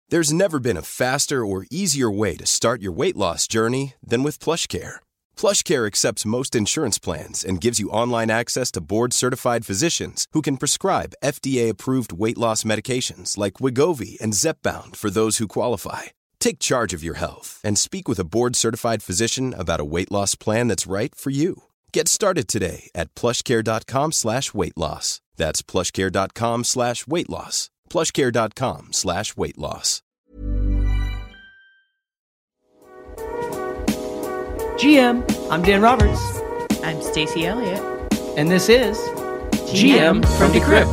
There's never been a faster or easier way to start your weight loss journey than with PlushCare. PlushCare accepts most insurance plans and gives you online access to board-certified physicians who can prescribe FDA-approved weight loss medications like Wegovy and Zepbound for those who qualify. Take charge of your health and speak with a board-certified physician about a weight loss plan that's right for you. Get started today at plushcare.com/weight-loss. That's plushcare.com/weight-loss. plushcare.com/weight-loss. GM, I'm Dan Roberts. I'm Stacey Elliott. And this is GM from Decrypt.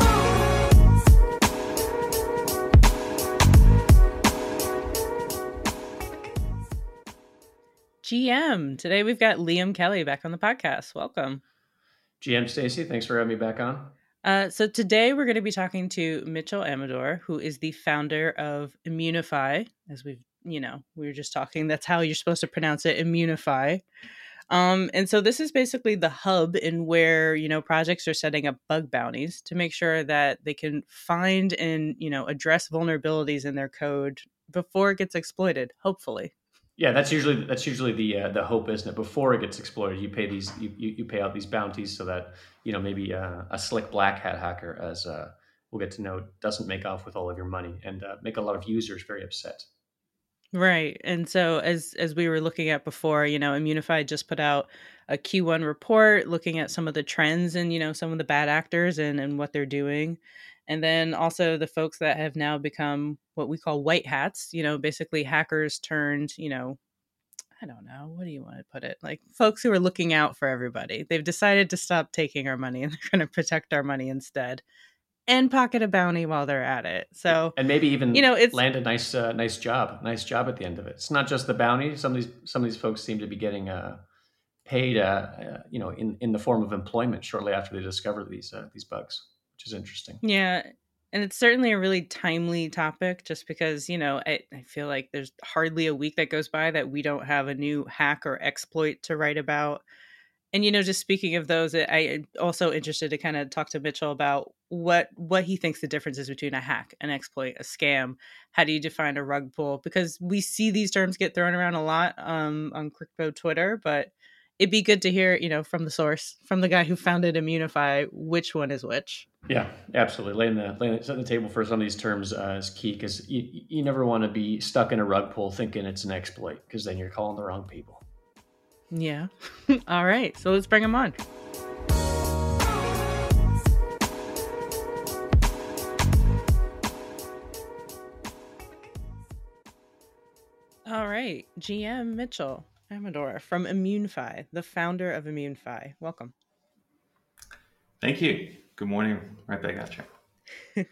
GM, today we've got Liam Kelly back on the podcast. Welcome. GM Stacey, thanks for having me back on. So today we're going to be talking to Mitchell Amador, who is the founder of Immunefi. As we were just talking, that's how you're supposed to pronounce it, Immunefi. And so this is basically the hub in where, projects are setting up bug bounties to make sure that they can find and, address vulnerabilities in their code before it gets exploited, hopefully. Yeah, that's usually the hope, isn't it? Before it gets exploited, you pay these you pay out these bounties so that maybe a slick black hat hacker, as we'll get to know, doesn't make off with all of your money and make a lot of users very upset. Right. And so as we were looking at before, Immunefi just put out a Q1 report looking at some of the trends and, some of the bad actors and what they're doing. And then also the folks that have now become what we call white hats, basically hackers turned, I don't know, what do you want to put it? Like folks who are looking out for everybody. They've decided to stop taking our money and they're going to protect our money instead. And pocket a bounty while they're at it. So, and maybe even it's land a nice job at the end of it. It's not just the bounty. Some of these folks seem to be getting paid, in the form of employment shortly after they discover these bugs, which is interesting. Yeah, and it's certainly a really timely topic, just because I feel like there's hardly a week that goes by that we don't have a new hack or exploit to write about. And, just speaking of those, I'm also interested to kind of talk to Mitchell about what he thinks the difference is between a hack, an exploit, a scam. How do you define a rug pull? Because we see these terms get thrown around a lot on crypto Twitter, but it'd be good to hear, from the source, from the guy who founded Immunefi, which one is which. Yeah, absolutely. Setting the table for some of these terms is key, because you never want to be stuck in a rug pull thinking it's an exploit, because then you're calling the wrong people. Yeah. All right. So let's bring them on. All right. GM Mitchell Amador from Immunefi, the founder of Immunefi. Welcome. Thank you. Good morning. Right back at you.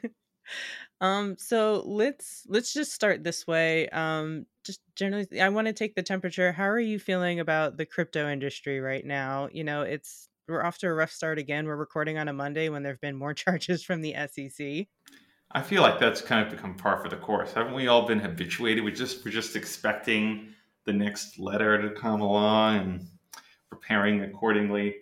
So let's just start this way. Just generally, I want to take the temperature. How are you feeling about the crypto industry right now? We're off to a rough start again. We're recording on a Monday when there've been more charges from the SEC. I feel like that's kind of become par for the course. Haven't we all been habituated? We're just expecting the next letter to come along and preparing accordingly.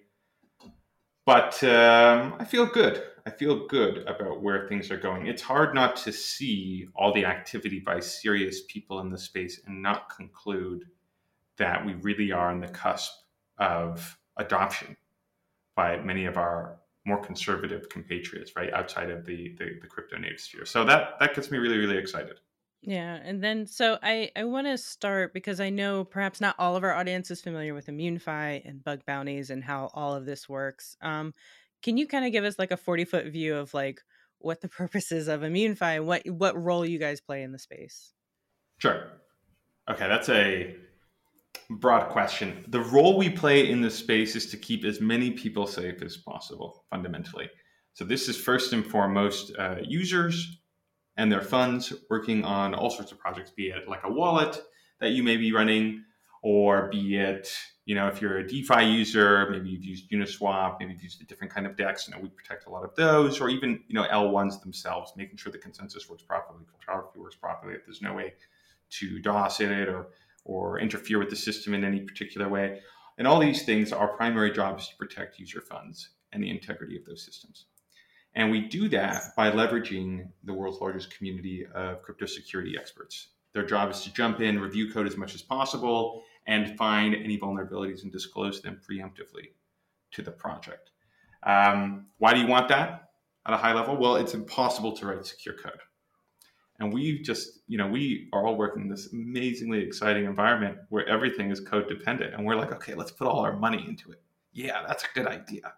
But I feel good. I feel good about where things are going. It's hard not to see all the activity by serious people in the space and not conclude that we really are on the cusp of adoption by many of our more conservative compatriots, right, outside of the crypto native sphere. So that gets me really, really excited. Yeah. And then, so I want to start, because I know perhaps not all of our audience is familiar with Immunefi and bug bounties and how all of this works. Can you kind of give us like a 40-foot view of like what the purpose is of Immunefi and what role you guys play in the space? Sure. Okay, that's a broad question. The role we play in this space is to keep as many people safe as possible, fundamentally. So this is first and foremost users and their funds working on all sorts of projects, be it like a wallet that you may be running, or be it, if you're a DeFi user, maybe you've used Uniswap, maybe you've used a different kind of DEX, we protect a lot of those, or even, L1s themselves, making sure the consensus works properly, cryptography works properly, if there's no way to DOS in it or interfere with the system in any particular way. And all these things, our primary job is to protect user funds and the integrity of those systems. And we do that by leveraging the world's largest community of crypto security experts. Their job is to jump in, review code as much as possible, and find any vulnerabilities and disclose them preemptively to the project. Why do you want that at a high level? Well, it's impossible to write secure code. And we are all working in this amazingly exciting environment where everything is code dependent. And we're like, okay, let's put all our money into it. Yeah, that's a good idea.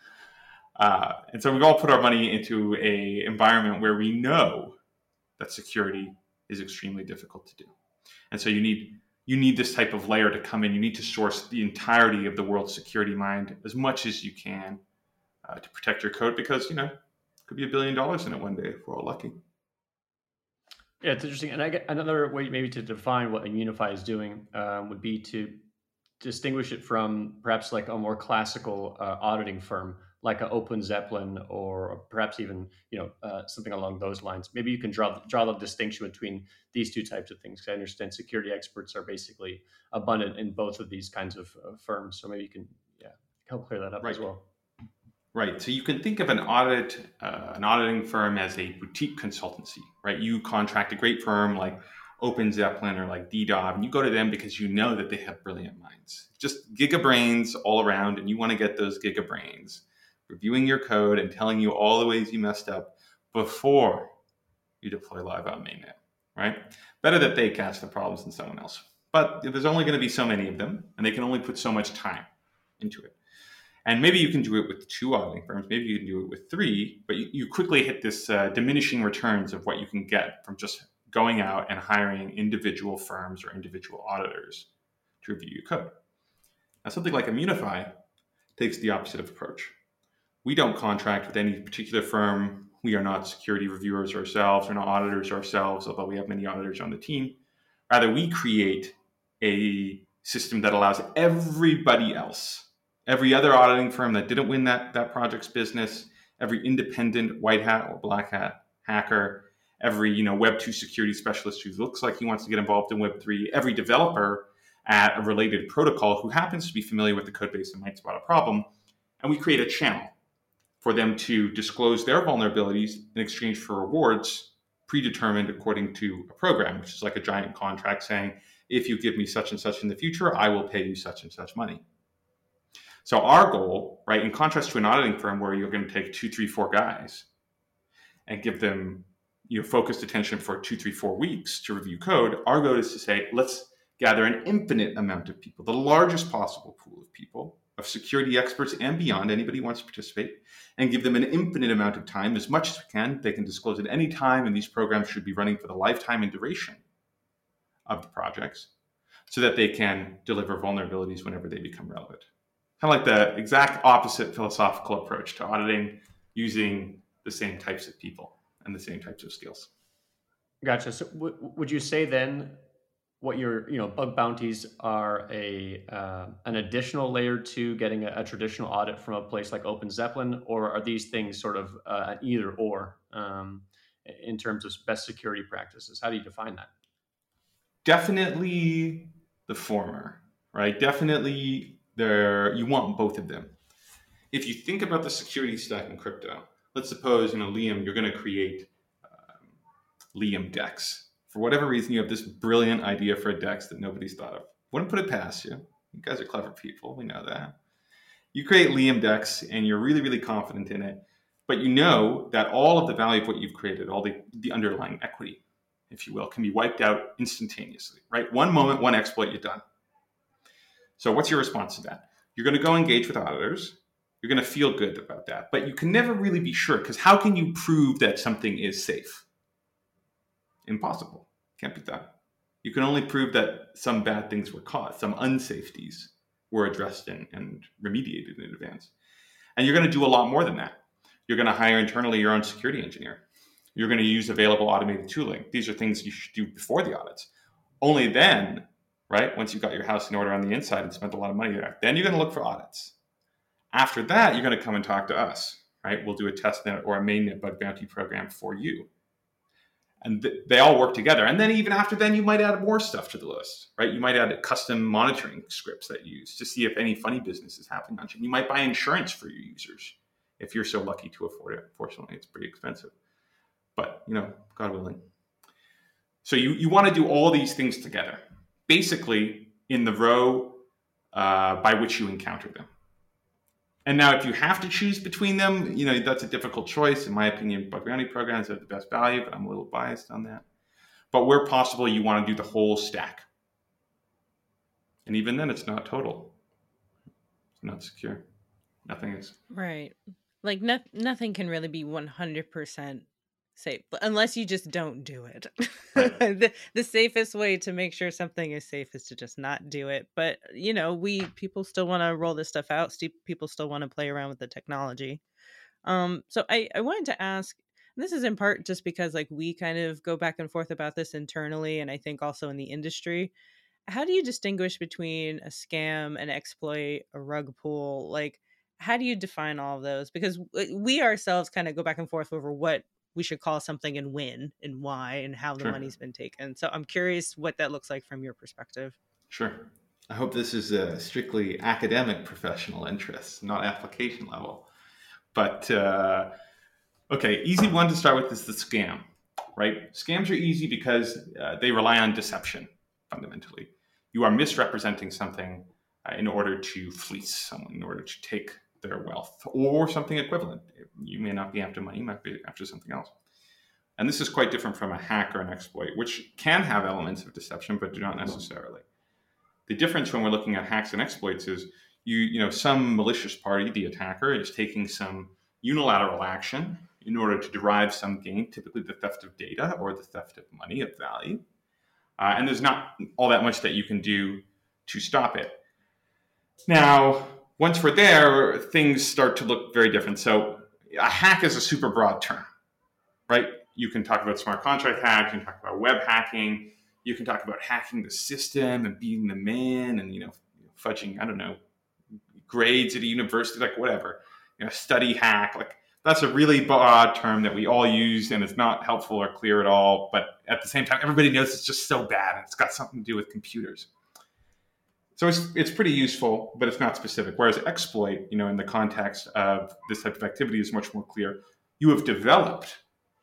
And so we all put our money into an environment where we know that security is extremely difficult to do. And so you need this type of layer to come in. You need to source the entirety of the world's security mind as much as you can to protect your code, because, it could be $1 billion in it one day if we're all lucky. Yeah, it's interesting. And I get another way maybe to define what Immunefi is doing would be to distinguish it from perhaps like a more classical auditing firm, like an Open Zeppelin, or perhaps even something along those lines. Maybe you can draw the distinction between these two types of things. I understand security experts are basically abundant in both of these kinds of firms. So maybe you can help clear that up as well. Right. So you can think of an auditing firm as a boutique consultancy, right? You contract a great firm like Open Zeppelin or like DDoB, and you go to them because you know that they have brilliant minds, just gigabrains all around, and you want to get those gigabrains reviewing your code and telling you all the ways you messed up before you deploy live on mainnet, right? Better that they catch the problems than someone else. But there's only going to be so many of them, and they can only put so much time into it. And maybe you can do it with 2 auditing firms, maybe you can do it with 3, but you quickly hit this diminishing returns of what you can get from just going out and hiring individual firms or individual auditors to review your code. Now, something like Immunefi takes the opposite approach. We don't contract with any particular firm. We are not security reviewers ourselves. We're not auditors ourselves, although we have many auditors on the team. Rather, we create a system that allows everybody else, every other auditing firm that didn't win that project's business, every independent white hat or black hat hacker, every Web 2 security specialist who looks like he wants to get involved in Web 3, every developer at a related protocol who happens to be familiar with the code base and might spot a problem, and we create a channel for them to disclose their vulnerabilities in exchange for rewards predetermined according to a program, which is like a giant contract saying, if you give me such and such in the future, I will pay you such and such money. So our goal, right, in contrast to an auditing firm where you're going to take 2, 3, 4 guys and give them focused attention for 2, 3, 4 weeks to review code, our goal is to say, let's gather an infinite amount of people, the largest possible pool of people, of security experts and beyond, anybody who wants to participate, and give them an infinite amount of time, as much as we can. They can disclose at any time, and these programs should be running for the lifetime and duration of the projects so that they can deliver vulnerabilities whenever they become relevant. Kind of like the exact opposite philosophical approach to auditing, using the same types of people and the same types of skills. Gotcha. So would you say then what your bug bounties are an additional layer to getting a traditional audit from a place like Open Zeppelin, or are these things sort of an either or in terms of best security practices? How do you define that? Definitely the former, right? Definitely you want both of them. If you think about the security stack in crypto, let's suppose, Liam, you're going to create Liam DEX. For whatever reason, you have this brilliant idea for a DEX that nobody's thought of. Wouldn't put it past you. You guys are clever people. We know that. You create Liam DEX and you're really, really confident in it, but you know that all of the value of what you've created, all the underlying equity, if you will, can be wiped out instantaneously, right? One moment, one exploit, you're done. So what's your response to that? You're going to go engage with auditors. You're going to feel good about that, but you can never really be sure, because how can you prove that something is safe? Impossible. Can't be done. You can only prove that some bad things were caused, some unsafeties were addressed and remediated in advance. And you're going to do a lot more than that. You're going to hire internally your own security engineer. You're going to use available automated tooling. These are things you should do before the audits. Only then, right, once you've got your house in order on the inside and spent a lot of money there, then you're going to look for audits. After that, you're going to come and talk to us, right? We'll do a testnet or a mainnet bug bounty program for you. And they all work together. And then even after then, you might add more stuff to the list, right? You might add custom monitoring scripts that you use to see if any funny business is happening on chain. You might buy insurance for your users if you're so lucky to afford it. Fortunately, it's pretty expensive, but God willing. So you want to do all these things together, basically in the row by which you encounter them. And now if you have to choose between them, that's a difficult choice. In my opinion, bug bounty programs have the best value, but I'm a little biased on that. But where possible, you want to do the whole stack. And even then, it's not total. It's not secure. Nothing is. Right. Like nothing can really be 100% safe unless you just don't do it. Right. The safest way to make sure something is safe is to just not do it. But, people still want to roll this stuff out. People still want to play around with the technology. So I wanted to ask, and this is in part just because like we kind of go back and forth about this internally, and I think also in the industry. How do you distinguish between a scam, an exploit, a rug pull? Like, how do you define all of those? Because we ourselves kind of go back and forth over what we should call something and when and why and how the Sure. money's been taken. So I'm curious what that looks like from your perspective. Sure. I hope this is a strictly academic professional interest, not application level. But, okay, easy one to start with is the scam, right? Scams are easy because they rely on deception, fundamentally. You are misrepresenting something in order to fleece someone, in order to take their wealth, or something equivalent. You may not be after money, you might be after something else. And this is quite different from a hack or an exploit, which can have elements of deception, but do not necessarily. The difference when we're looking at hacks and exploits is some malicious party, the attacker, is taking some unilateral action in order to derive some gain, typically the theft of data or the theft of money of value. And there's not all that much that you can do to stop it. Now, once we're there, things start to look very different. So a hack is a super broad term, right? You can talk about smart contract hacks, you can talk about web hacking, you can talk about hacking the system and being the man and, fudging, grades at a university, like whatever, study hack, like that's a really broad term that we all use and it's not helpful or clear at all. But at the same time, everybody knows it's just so bad and it's got something to do with computers. So it's pretty useful, but it's not specific. Whereas exploit, in the context of this type of activity is much more clear. You have developed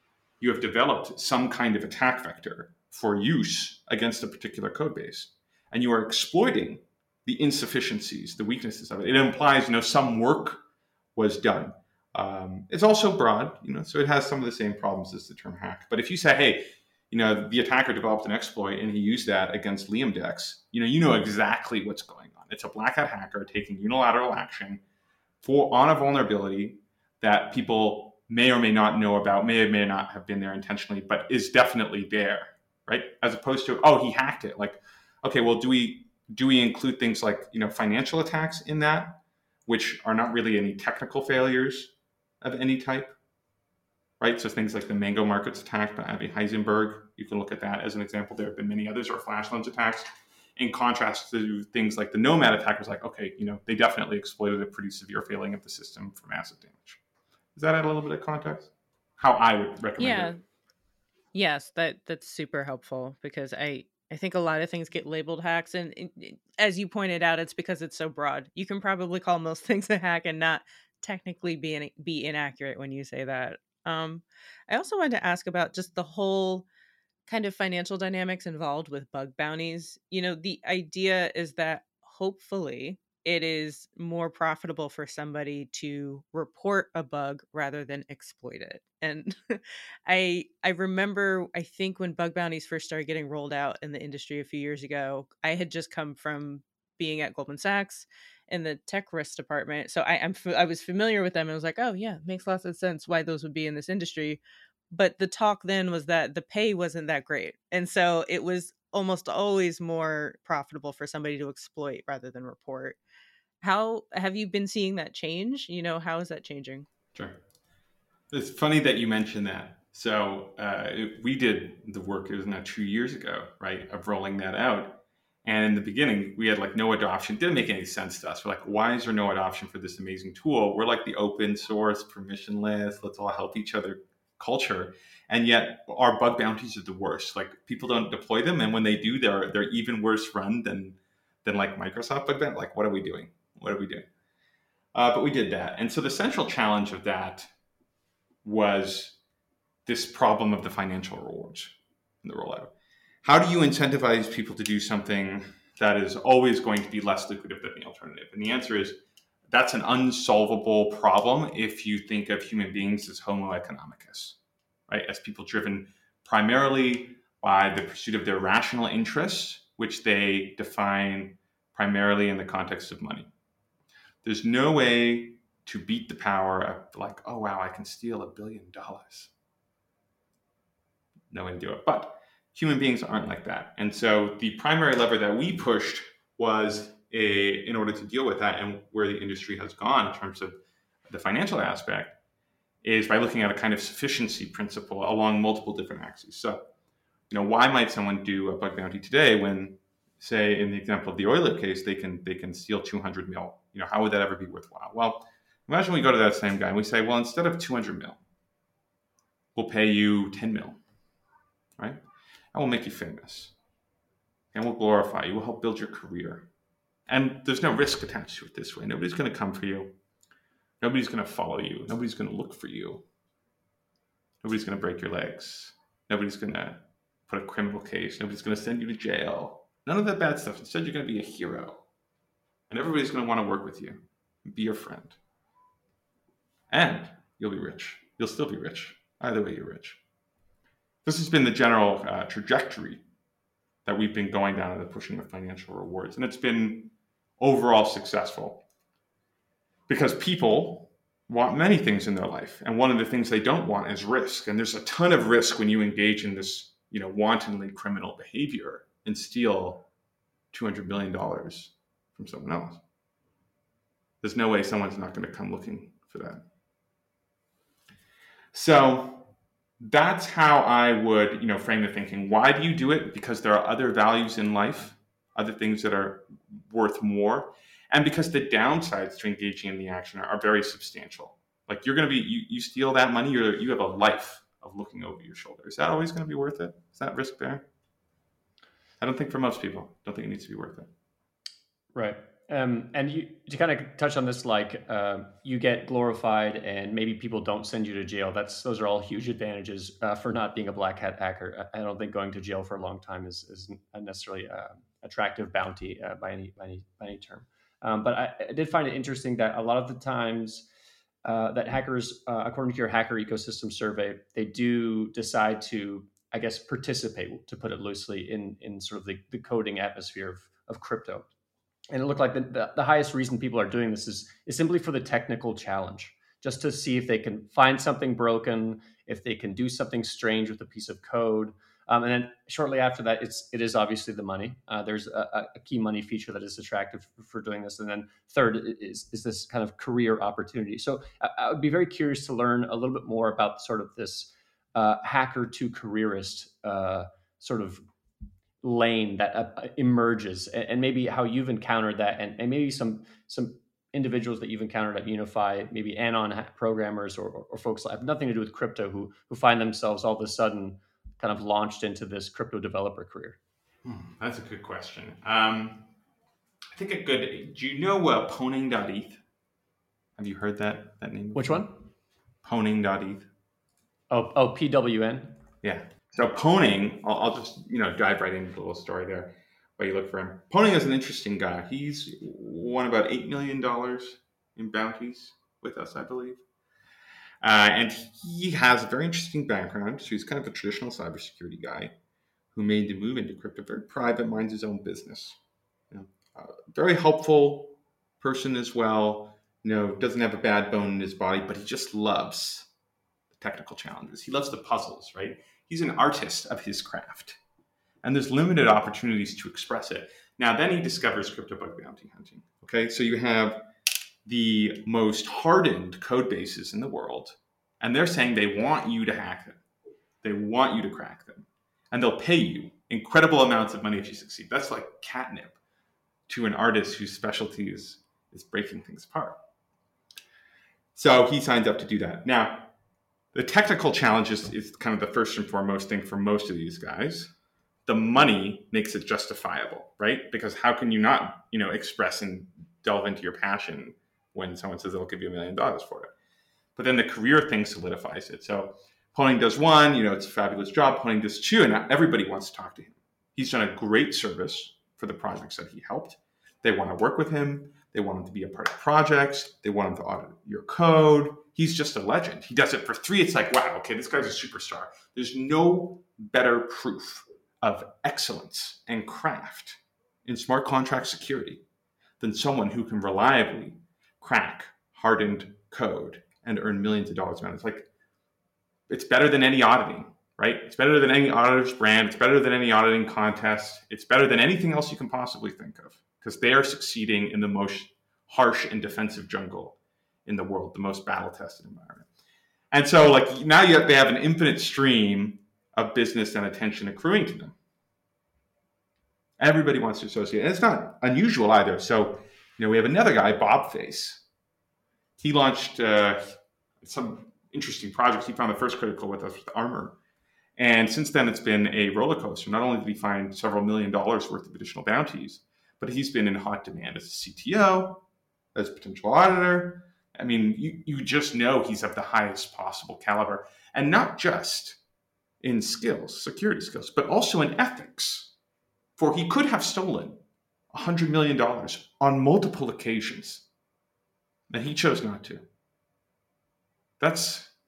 some kind of attack vector for use against a particular code base. And you are exploiting the insufficiencies, the weaknesses of it. It implies, some work was done. It's also broad, so it has some of the same problems as the term hack. But if you say, hey, the attacker developed an exploit and he used that against LiamDex, you know exactly what's going on. It's a black hat hacker taking unilateral action on a vulnerability that people may or may not know about, may or may not have been there intentionally, but is definitely there, right? As opposed to, oh, he hacked it. Like, okay, well, do we include things like, financial attacks in that, which are not really any technical failures of any type? Right, so things like the Mango Markets attack by Avi Heisenberg, you can look at that as an example. There have been many others, or Flash Loans attacks. In contrast to things like the Nomad attack, was like, okay, they definitely exploited a pretty severe failing of the system for massive damage. Does that add a little bit of context? How I would recommend it. Yes, that's super helpful because I think a lot of things get labeled hacks, and as you pointed out, it's because it's so broad. You can probably call most things a hack and not technically be inaccurate when you say that. I also wanted to ask about just the whole kind of financial dynamics involved with bug bounties. The idea is that hopefully it is more profitable for somebody to report a bug rather than exploit it. And I remember, I think when bug bounties first started getting rolled out in the industry a few years ago, I had just come from being at Goldman Sachs in the tech risk department. So I was familiar with them. And I was like, oh yeah, makes lots of sense why those would be in this industry. But the talk then was that the pay wasn't that great. And so it was almost always more profitable for somebody to exploit rather than report. How have you been seeing that change? How is that changing? Sure. It's funny that you mentioned that. So we did the work, it was now 2 years ago, right, of rolling that out. And in the beginning, we had no adoption. It didn't make any sense to us. We're like, why is there no adoption for this amazing tool? We're like the open source, permissionless, let's all help each other culture. And yet our bug bounties are the worst. Like people don't deploy them. And when they do, they're even worse run than like Microsoft bug bounty. Like, what are we doing? What are we doing? But we did that. And so the central challenge of that was this problem of the financial rewards in the rollout. How do you incentivize people to do something that is always going to be less lucrative than the alternative? And the answer is that's an unsolvable problem if you think of human beings as Homo economicus, right? As people driven primarily by the pursuit of their rational interests, which they define primarily in the context of money. There's no way to beat the power of like, oh, wow, I can steal $1 billion. No way to do it. But human beings aren't like that. And so the primary lever that we pushed was in order to deal with that, and where the industry has gone in terms of the financial aspect, is by looking at a kind of sufficiency principle along multiple different axes. So, why might someone do a bug bounty today when, say, in the example of the Euler case, they can steal 200 mil? How would that ever be worthwhile? Well, imagine we go to that same guy and we say, well, instead of 200 mil, we'll pay you 10 mil, right? And we'll make you famous. And we'll glorify you. We'll help build your career. And there's no risk attached to it this way. Nobody's going to come for you. Nobody's going to follow you. Nobody's going to look for you. Nobody's going to break your legs. Nobody's going to put a criminal case. Nobody's going to send you to jail. None of that bad stuff. Instead, you're going to be a hero. And everybody's going to want to work with you and be your friend. And you'll be rich. You'll still be rich. Either way, you're rich. This has been the general trajectory that we've been going down in the pushing of financial rewards. And it's been overall successful because people want many things in their life. And one of the things they don't want is risk. And there's a ton of risk when you engage in this, wantonly criminal behavior and steal $200 million from someone else. There's no way someone's not going to come looking for that. So that's how I would, frame the thinking. Why do you do it? Because there are other values in life, other things that are worth more. And because the downsides to engaging in the action are very substantial. Like you're going to be, you steal that money, you have a life of looking over your shoulder. Is that always going to be worth it? Is that risk bearing? I don't think for most people. I don't think it needs to be worth it. Right. And you, to kind of touch on this, you get glorified and maybe people don't send you to jail. Those are all huge advantages for not being a black hat hacker. I don't think going to jail for a long time is necessarily attractive bounty by any term. But I did find it interesting that a lot of the times that hackers, according to your hacker ecosystem survey, they do decide to, I guess, participate, to put it loosely, in sort of the coding atmosphere of crypto. And it looked like the highest reason people are doing this is simply for the technical challenge, just to see if they can find something broken, if they can do something strange with a piece of code. And then shortly after that, it is obviously the money. There's a key money feature that is attractive for doing this. And then third is this kind of career opportunity. So I would be very curious to learn a little bit more about sort of this hacker to careerist sort of lane that emerges, and maybe how you've encountered that, and maybe some individuals that you've encountered at Unify, maybe anon programmers or folks that have nothing to do with crypto who find themselves all of a sudden kind of launched into this crypto developer career. That's a good question. I think do you know Pwning.eth? Have you heard that name? Which one? Pwning.eth. Oh, PWN? Yeah. So Pwning, I'll just dive right into the little story there while you look for him. Pwning is an interesting guy. He's won about $8 million in bounties with us, I believe. And he has a very interesting background. So he's kind of a traditional cybersecurity guy who made the move into crypto, very private, minds his own business. Very helpful person as well. Doesn't have a bad bone in his body, but he just loves the technical challenges. He loves the puzzles, right? He's an artist of his craft, and there's limited opportunities to express it. Now, then he discovers crypto bug bounty hunting. Okay, so you have the most hardened code bases in the world, and they're saying they want you to hack them. They want you to crack them, and they'll pay you incredible amounts of money if you succeed. That's like catnip to an artist whose specialty is breaking things apart. So he signs up to do that. Now, the technical challenge is kind of the first and foremost thing for most of these guys. The money makes it justifiable, right? Because how can you not, express and delve into your passion when someone says they'll give you $1 million for it. But then the career thing solidifies it. So Poning does one, it's a fabulous job. Poning does two, and now everybody wants to talk to him. He's done a great service for the projects that he helped. They want to work with him. They want him to be a part of projects. They want him to audit your code. He's just a legend. He does it for free. It's like, wow, okay, this guy's a superstar. There's no better proof of excellence and craft in smart contract security than someone who can reliably crack hardened code and earn millions of dollars. Man, it's better than any auditing, right? It's better than any auditor's brand. It's better than any auditing contest. It's better than anything else you can possibly think of, because they are succeeding in the most harsh and defensive jungle in the world, the most battle-tested environment. And so now they have an infinite stream of business and attention accruing to them. Everybody wants to associate. And it's not unusual either. So, we have another guy, Bobface. He launched some interesting projects. He found the first critical with us with Armor. And since then, it's been a roller coaster. Not only did he find several $1 million worth of additional bounties, but he's been in hot demand as a CTO, as a potential auditor. I mean, you just know he's of the highest possible caliber. And not just in skills, security skills, but also in ethics. For he could have stolen $100 million on multiple occasions, and he chose not to. That's,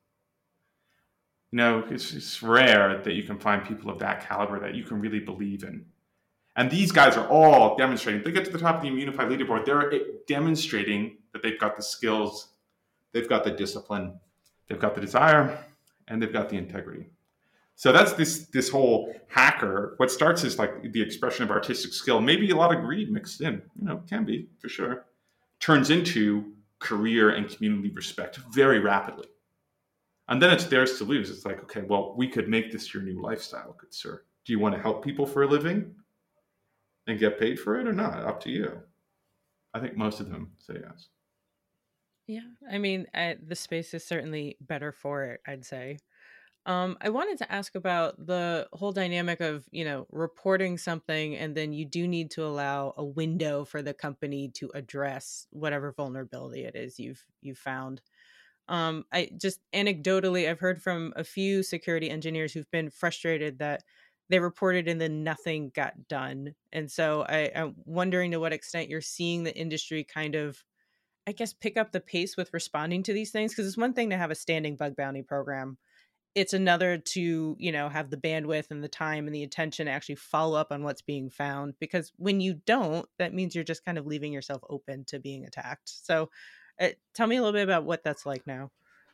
it's rare that you can find people of that caliber that you can really believe in. And these guys are all demonstrating. They get to the top of the Immunefi leaderboard. They're demonstrating that they've got the skills, they've got the discipline, they've got the desire, and they've got the integrity. So that's this whole hacker. What starts as the expression of artistic skill, maybe a lot of greed mixed in, can be for sure, turns into career and community respect very rapidly. And then it's theirs to lose. It's like, okay, well, we could make this your new lifestyle, good sir. Do you want to help people for a living and get paid for it or not? Up to you. I think most of them say yes. Yeah, I mean, the space is certainly better for it, I'd say. I wanted to ask about the whole dynamic of, reporting something, and then you do need to allow a window for the company to address whatever vulnerability it is you've found. I just anecdotally, I've heard from a few security engineers who've been frustrated that they reported and then nothing got done. And so I'm wondering to what extent you're seeing the industry kind of, I guess, pick up the pace with responding to these things. Because it's one thing to have a standing bug bounty program. It's another to, have the bandwidth and the time and the attention to actually follow up on what's being found. Because when you don't, that means you're just kind of leaving yourself open to being attacked. So tell me a little bit about what that's like now.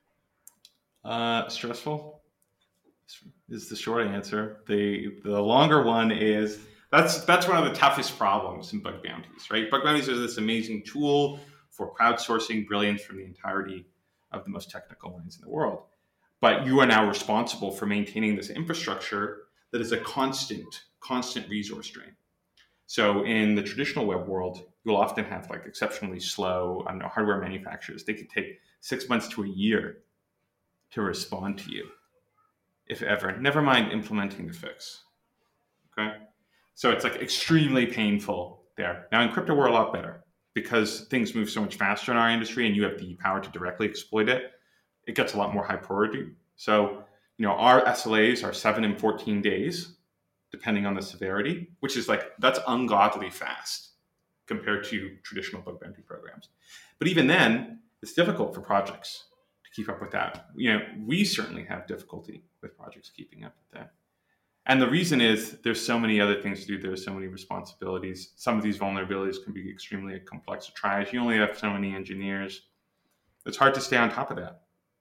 Stressful is the short answer. The longer one is that's one of the toughest problems in bug bounties, right? Bug bounties are this amazing tool for crowdsourcing brilliance from the entirety of the most technical minds in the world. But you are now responsible for maintaining this infrastructure that is a constant resource drain. So in the traditional web world, you'll often have exceptionally slow hardware manufacturers. They could take 6 months to a year to respond to you, if ever. Never mind implementing the fix. Okay? So it's extremely painful there. Now in crypto, we're a lot better because things move so much faster in our industry and you have the power to directly exploit it. It gets a lot more high priority. So, our SLAs are 7 and 14 days, depending on the severity, which is that's ungodly fast compared to traditional bug bounty programs. But even then, it's difficult for projects to keep up with that. We certainly have difficulty with projects keeping up with that. And the reason is there's so many other things to do. There's so many responsibilities. Some of these vulnerabilities can be extremely complex to triage. You only have so many engineers. It's hard to stay on top of that.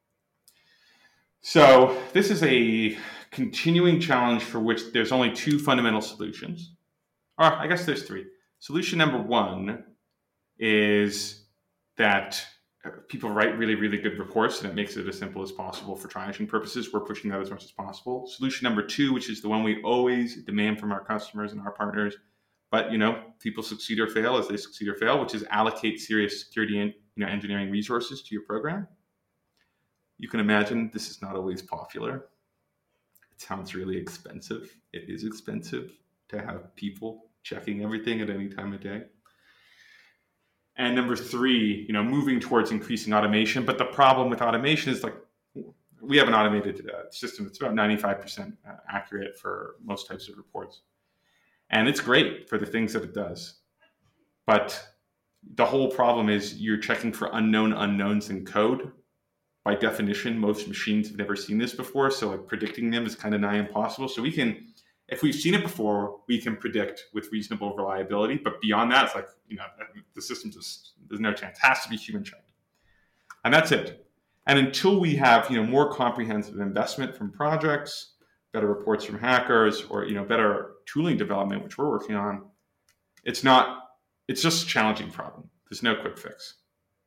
So this is a continuing challenge for which there's only 2 fundamental solutions. Or I guess there's 3. Solution number 1 is that people write really, really good reports, and it makes it as simple as possible for triaging purposes. We're pushing that as much as possible. Solution number 2, which is the one we always demand from our customers and our partners, but people succeed or fail as they succeed or fail, which is allocate serious security and engineering resources to your program. You can imagine this is not always popular. It sounds really expensive. It is expensive to have people checking everything at any time of day. And number three, moving towards increasing automation. But the problem with automation is we have an automated system that's about 95% accurate for most types of reports. And it's great for the things that it does. But the whole problem is you're checking for unknown unknowns in code. By definition, most machines have never seen this before. So predicting them is kind of nigh impossible. So if we've seen it before, we can predict with reasonable reliability. But beyond that, it's the system there's no chance. It has to be human checked. And that's it. And until we have, more comprehensive investment from projects, better reports from hackers, or, better tooling development, which we're working on, it's just a challenging problem. There's no quick fix.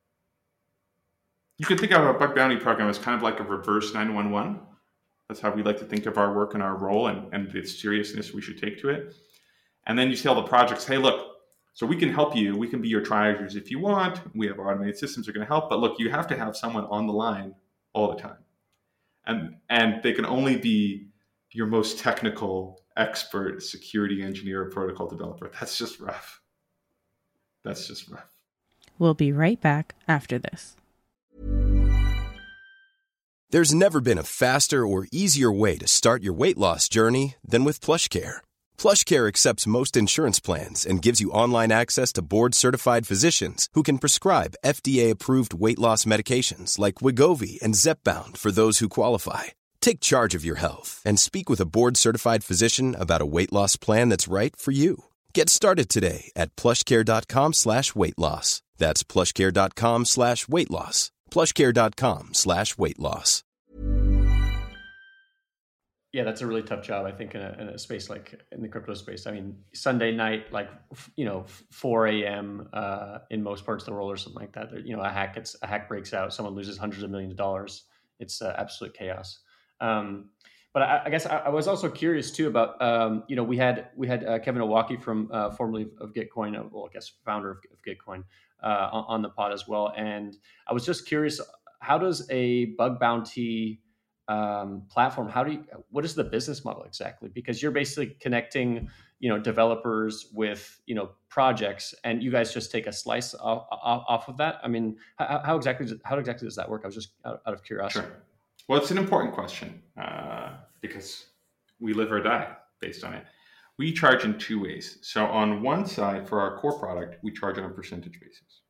You could think of a bug bounty program as kind of like a reverse 911. That's how we like to think of our work and our role and the seriousness we should take to it. And then you tell the projects, hey, look, so we can help you. We can be your triagers if you want. We have automated systems that are going to help. But look, you have to have someone on the line all the time. And they can only be your most technical expert security engineer or protocol developer. That's just rough. We'll be right back after this. There's never been a faster or easier way to start your weight loss journey than with PlushCare. PlushCare accepts most insurance plans and gives you online access to board-certified physicians who can prescribe FDA-approved weight loss medications like Wegovy and Zepbound for those who qualify. Take charge of your health and speak with a board-certified physician about a weight loss plan that's right for you. Get started today at plushcare.com/weight-loss. That's plushcare.com/weight-loss. plushcare.com/weight-loss. Yeah, that's a really tough job, I think, in a space like in the crypto space. I mean, Sunday night, 4 a.m. In most parts of the world or something like that. A hack breaks out, someone loses hundreds of millions of dollars. It's absolute chaos. But I guess I was also curious too about we had Kevin Owocki from formerly of Gitcoin, founder of Gitcoin, on the pod as well, and I was just curious, how does a bug bounty platform, what is the business model exactly? Because you're basically connecting developers with projects, and you guys just take a slice off of that. I mean, how exactly does that work? I was just out of curiosity. Sure. Well, it's an important question because we live or die based on it. We charge in two ways. So on one side, for our core product, we charge on a percentage basis.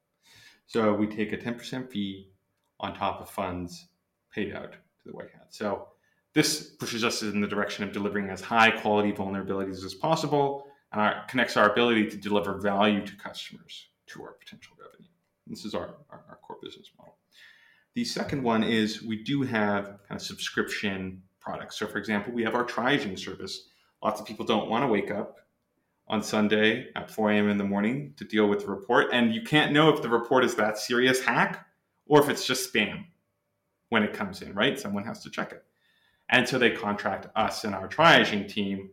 So we take a 10% fee on top of funds paid out to the white hat. So this pushes us in the direction of delivering as high quality vulnerabilities as possible, and connects our ability to deliver value to customers to our potential revenue. This is our core business model. The second one is we do have kind of subscription products. So for example, we have our triaging service. Lots of people don't want to wake up on Sunday at 4 a.m. in the morning to deal with the report. And you can't know if the report is that serious hack or if it's just spam when it comes in, right? Someone has to check it. And so they contract us and our triaging team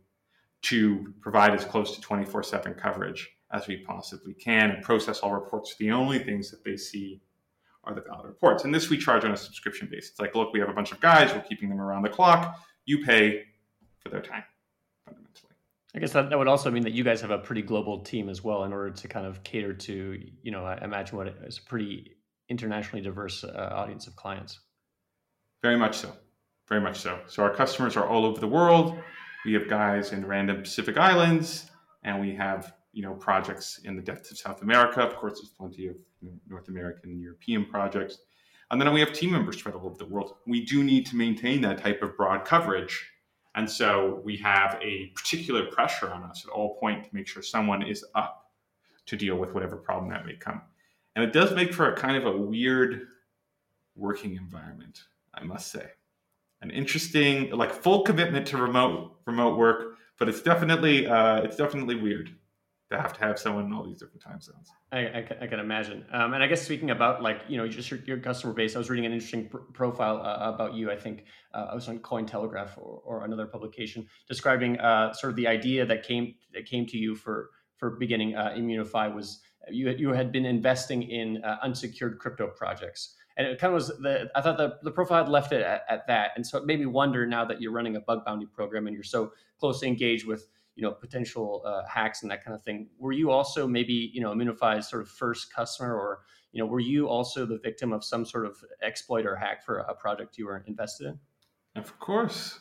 to provide as close to 24/7 coverage as we possibly can and process all reports. The only things that they see are the valid reports. And this we charge on a subscription basis. It's like, look, we have a bunch of guys, we're keeping them around the clock. You pay for their time, fundamentally. I guess that would also mean that you guys have a pretty global team as well in order to kind of cater to, I imagine what is a pretty internationally diverse audience of clients. Very much so. Very much so. So our customers are all over the world. We have guys in random Pacific Islands, and we have projects in the depths of South America. Of course, there's plenty of North American and European projects. And then we have team members spread all over the world. We do need to maintain that type of broad coverage. And so we have a particular pressure on us at all points to make sure someone is up to deal with whatever problem that may come. And it does make for a kind of a weird working environment, I must say. An interesting, full commitment to remote work, but it's definitely weird to have someone in all these different time zones. I can imagine. And I guess speaking about just your customer base, I was reading an interesting profile about you. I think I was on Cointelegraph or another publication describing sort of the idea that came to you for beginning Immunefi was you had been investing in unsecured crypto projects. And it kind of was I thought the profile had left it at that. And so it made me wonder, now that you're running a bug bounty program and you're so closely engaged with potential hacks and that kind of thing. Were you also maybe, Immunefi's sort of first customer, or, were you also the victim of some sort of exploit or hack for a project you were invested in? Of course.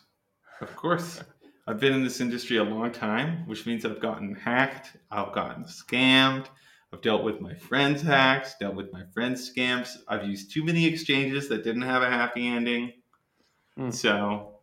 I've been in this industry a long time, which means I've gotten hacked, I've gotten scammed, I've dealt with my friends' hacks, dealt with my friends' scams. I've used too many exchanges that didn't have a happy ending. So,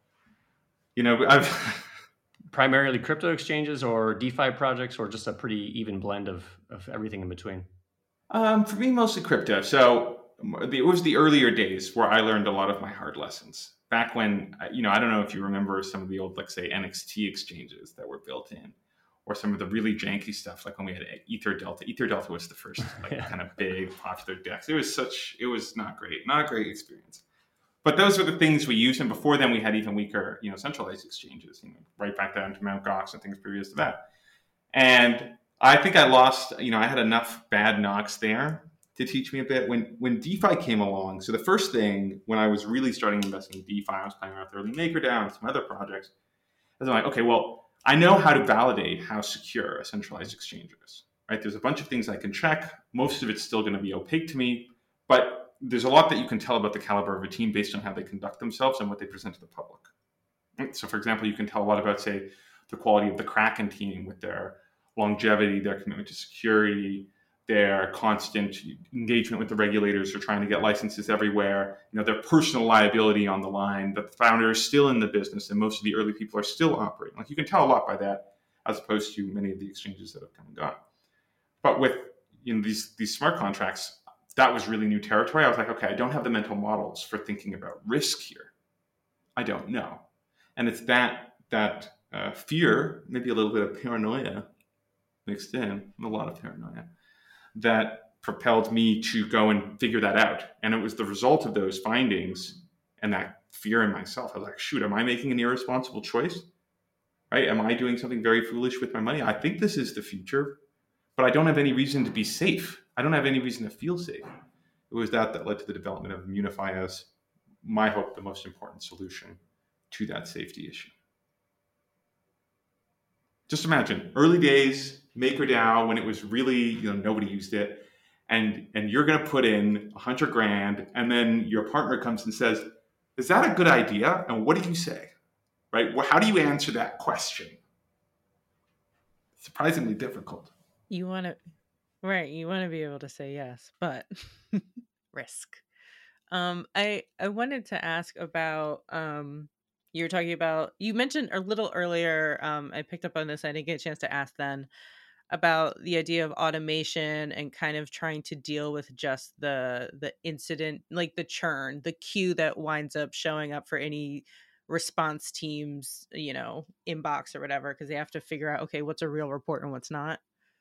I've primarily crypto exchanges or DeFi projects, or just a pretty even blend of everything in between? For me, mostly crypto. So it was the earlier days where I learned a lot of my hard lessons. Back when, I don't know if you remember some of the old, like, say, NXT exchanges that were built in, or some of the really janky stuff, like when we had EtherDelta. EtherDelta was the first kind of big popular DEX. It was not great, not a great experience. But those were the things we used. And before then, we had even weaker, centralized exchanges, right back down to Mt. Gox and things previous to that. And I think I lost, I had enough bad knocks there to teach me a bit. When DeFi came along, so the first thing when I was really starting investing in DeFi, I was playing around with early MakerDAO and some other projects. I was like, okay, well, I know how to validate how secure a centralized exchange is, right? There's a bunch of things I can check. Most of it's still going to be opaque to me, but there's a lot that you can tell about the caliber of a team based on how they conduct themselves and what they present to the public. Right? So, for example, you can tell a lot about, say, the quality of the Kraken team with their longevity, their commitment to security, their constant engagement with the regulators, or trying to get licenses everywhere, their personal liability on the line, that the founder is still in the business and most of the early people are still operating. Like, you can tell a lot by that, as opposed to many of the exchanges that have come and gone. But with these smart contracts, that was really new territory. I was like, okay, I don't have the mental models for thinking about risk here. I don't know. And it's that fear, maybe a little bit of paranoia mixed in, a lot of paranoia, that propelled me to go and figure that out. And it was the result of those findings and that fear in myself. I was like, shoot, am I making an irresponsible choice? Right? Am I doing something very foolish with my money? I think this is the future, but I don't have any reason to be safe. I don't have any reason to feel safe. It was that led to the development of Immunefi as, my hope, the most important solution to that safety issue. Just imagine, early days, MakerDAO, when it was really, nobody used it, and you're going to put in $100,000, and then your partner comes and says, "Is that a good idea?" And what do you say, right? Well, how do you answer that question? Surprisingly difficult. You want to be able to say yes, but risk. I wanted to ask about you were talking about, you mentioned a little earlier, I picked up on this, I didn't get a chance to ask then, about the idea of automation and kind of trying to deal with just the incident, like the churn, the queue that winds up showing up for any response team's, inbox or whatever, because they have to figure out, okay, what's a real report and what's not.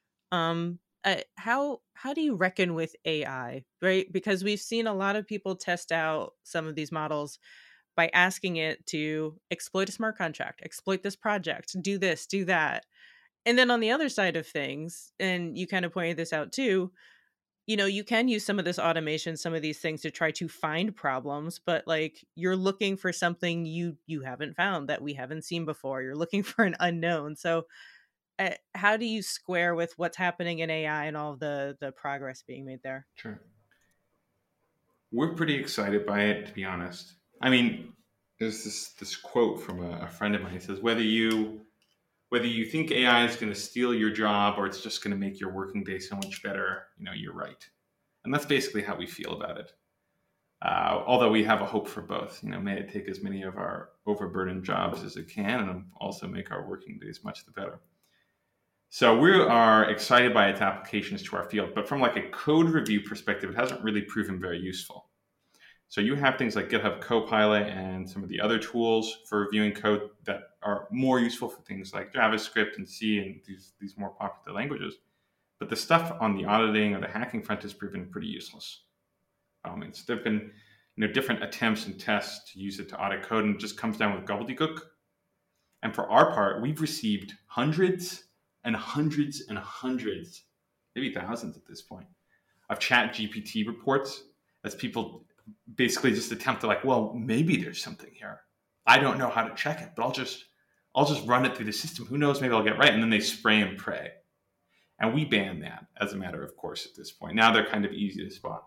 How do you reckon with AI, right? Because we've seen a lot of people test out some of these models by asking it to exploit a smart contract, exploit this project, do this, do that. And then on the other side of things, and you kind of pointed this out too, you can use some of this automation, some of these things to try to find problems, but like, you're looking for something you haven't found, that we haven't seen before. You're looking for an unknown. So how do you square with what's happening in AI and all of the progress being made there? Sure. We're pretty excited by it, to be honest. I mean, there's this quote from a friend of mine. He says, whether you think AI is going to steal your job or it's just going to make your working day so much better, you're right. And that's basically how we feel about it. Although we have a hope for both. May it take as many of our overburdened jobs as it can, and also make our working days much the better. So we are excited by its applications to our field, but from like a code review perspective, it hasn't really proven very useful. So you have things like GitHub Copilot and some of the other tools for reviewing code that are more useful for things like JavaScript and C and these more popular languages. But the stuff on the auditing or the hacking front has proven pretty useless. There have been different attempts and tests to use it to audit code, and it just comes down with gobbledygook. And for our part, we've received hundreds and hundreds and hundreds, maybe thousands at this point, of ChatGPT reports as people basically just attempt to well, maybe there's something here. I don't know how to check it, but I'll just I'll just run it through the system. Who knows? Maybe I'll get right. And then they spray and pray. And we ban that as a matter of course at this point. Now they're kind of easy to spot.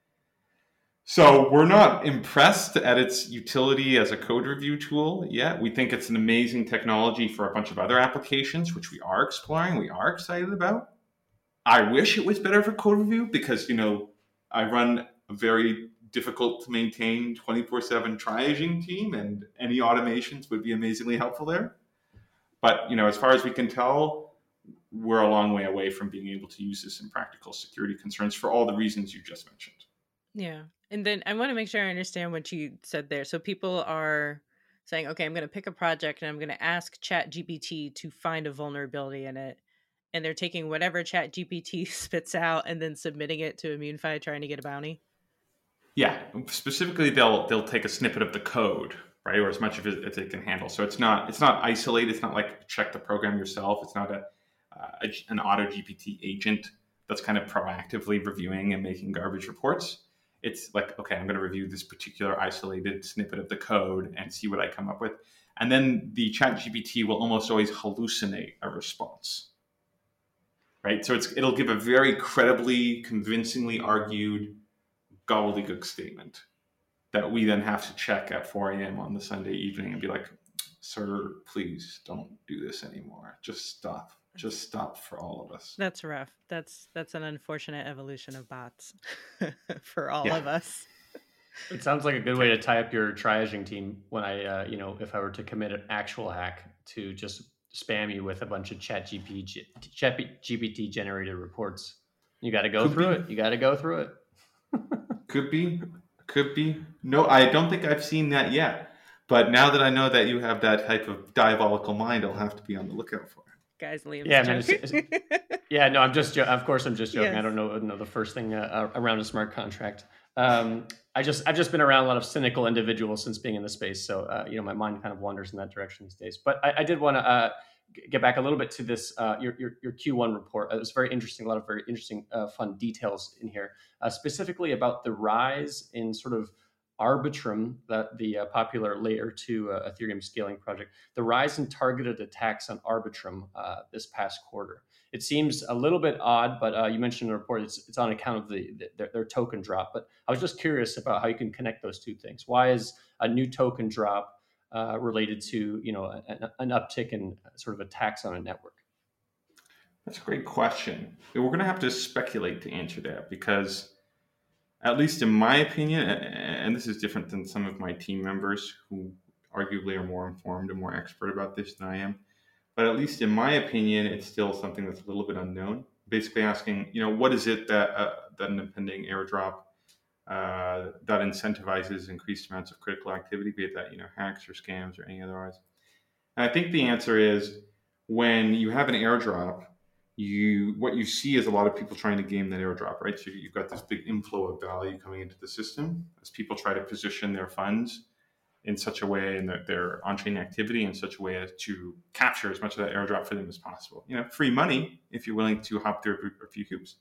So we're not impressed at its utility as a code review tool yet. We think it's an amazing technology for a bunch of other applications, which we are exploring, we are excited about. I wish it was better for code review because, I run a very difficult to maintain 24/7 triaging team, and any automations would be amazingly helpful there. But, as far as we can tell, we're a long way away from being able to use this in practical security concerns for all the reasons you just mentioned. Yeah. And then I want to make sure I understand what you said there. So people are saying, okay, I'm going to pick a project and I'm going to ask ChatGPT to find a vulnerability in it. And they're taking whatever ChatGPT spits out and then submitting it to ImmuneFi trying to get a bounty. Yeah. Specifically, they'll take a snippet of the code, right? Or as much of it as it can handle. So it's not isolated. It's not like check the program yourself. It's not an auto GPT agent that's kind of proactively reviewing and making garbage reports. It's like, okay, I'm going to review this particular isolated snippet of the code and see what I come up with. And then the ChatGPT will almost always hallucinate a response, right? So it'll give a very credibly, convincingly argued gobbledygook statement that we then have to check at 4 a.m. on the Sunday evening and be like, sir, please don't do this anymore. Just stop. Just stop for all of us. That's rough. That's an unfortunate evolution of bots for all of us. It sounds like a good way to tie up your triaging team when if I were to commit an actual hack to just spam you with a bunch of ChatGPT generated reports. You got to go through it. You got to go through it. Could be. No, I don't think I've seen that yet. But now that I know that you have that type of diabolical mind, I'll have to be on the lookout for it. Guys, Liam's I'm just of course I'm just joking. Yes. I don't know the first thing around a smart contract. I've just been around a lot of cynical individuals since being in the space, so my mind kind of wanders in that direction these days. But I did want to get back a little bit to this your Q1 report. It was very interesting, a lot of very interesting fun details in here, specifically about the rise in sort of Arbitrum, the popular layer 2 Ethereum scaling project, the rise in targeted attacks on Arbitrum this past quarter. It seems a little bit odd, but you mentioned in the report it's on account of their token drop. But I was just curious about how you can connect those two things. Why is a new token drop related to an uptick in sort of attacks on a network? That's a great question. We're going to have to speculate to answer that because, at least in my opinion, and this is different than some of my team members who arguably are more informed and more expert about this than I am, but at least in my opinion, it's still something that's a little bit unknown. Basically asking, what is it that an impending airdrop that incentivizes increased amounts of critical activity, be it that hacks or scams or any otherwise? And I think the answer is when you have an airdrop, what you see is a lot of people trying to game that airdrop, right? So you've got this big inflow of value coming into the system as people try to position their funds in such a way and their on-chain activity in such a way as to capture as much of that airdrop for them as possible. Free money if you're willing to hop through a few hoops.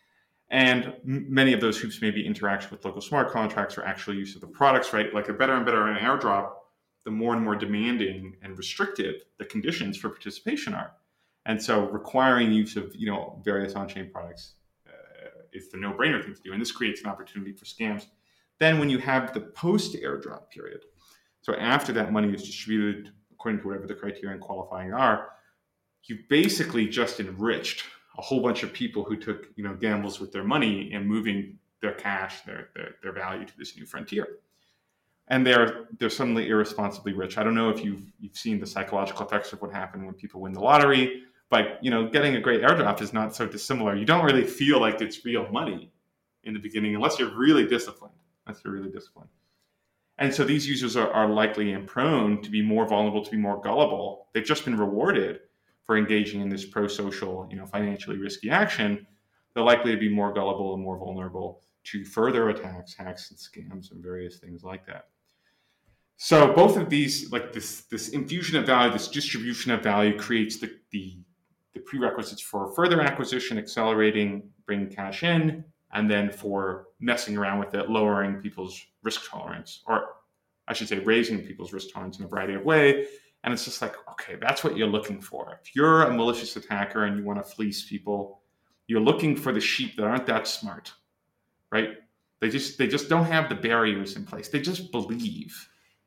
And many of those hoops may be interaction with local smart contracts or actual use of the products, right? Like a better and better an airdrop, the more and more demanding and restrictive the conditions for participation are. And so requiring use of various on-chain products is the no-brainer thing to do. And this creates an opportunity for scams. Then when you have the post-airdrop period, so after that money is distributed according to whatever the criteria and qualifying are, you've basically just enriched a whole bunch of people who took gambles with their money and moving their cash, their value to this new frontier. And they're suddenly irresponsibly rich. I don't know if you've seen the psychological effects of what happened when people win the lottery. But getting a great airdrop is not so dissimilar. You don't really feel like it's real money in the beginning unless you're really disciplined. And so these users are likely and prone to be more vulnerable, to be more gullible. They've just been rewarded for engaging in this pro-social, financially risky action. They're likely to be more gullible and more vulnerable to further attacks, hacks, and scams, and various things like that. So both of these, like this infusion of value, this distribution of value, creates the prerequisites for further acquisition, accelerating, bringing cash in, and then for messing around with it, lowering people's risk tolerance, or I should say raising people's risk tolerance in a variety of ways, And it's just like, okay, that's what you're looking for. If you're a malicious attacker and you want to fleece people, you're looking for the sheep that aren't that smart, right? They just don't have the barriers in place. They just believe.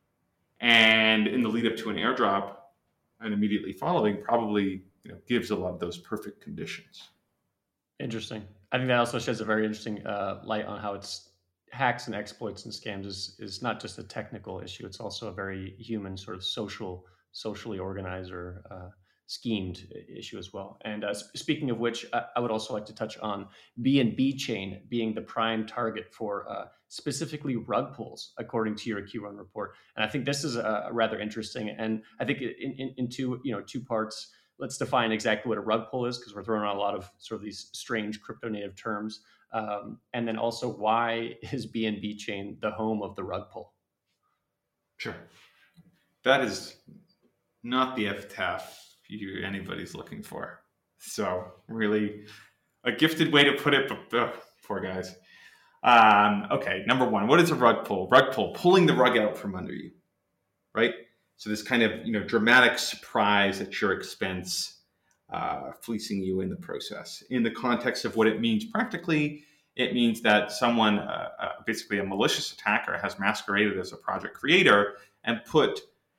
And in the lead up to an airdrop and immediately following, probably gives a lot of those perfect conditions. Interesting. I think that also sheds a very interesting light on how it's hacks and exploits and scams is not just a technical issue. It's also a very human sort of socially organized or schemed issue as well. And speaking of which, I would also like to touch on BNB chain being the prime target for specifically rug pulls, according to your QRun report. And I think this is rather interesting. And I think in two parts. Let's define exactly what a rug pull is, because we're throwing around a lot of sort of these strange crypto native terms. And then also, why is BNB chain the home of the rug pull? Sure. That is not the epitaph anybody's looking for. So really a gifted way to put it, but poor guys. Okay, number one, what is a rug pull? Rug pull, pulling the rug out from under you, right? So this kind of dramatic surprise at your expense, fleecing you in the process. In the context of what it means practically, it means that someone, basically a malicious attacker, has masqueraded as a project creator and put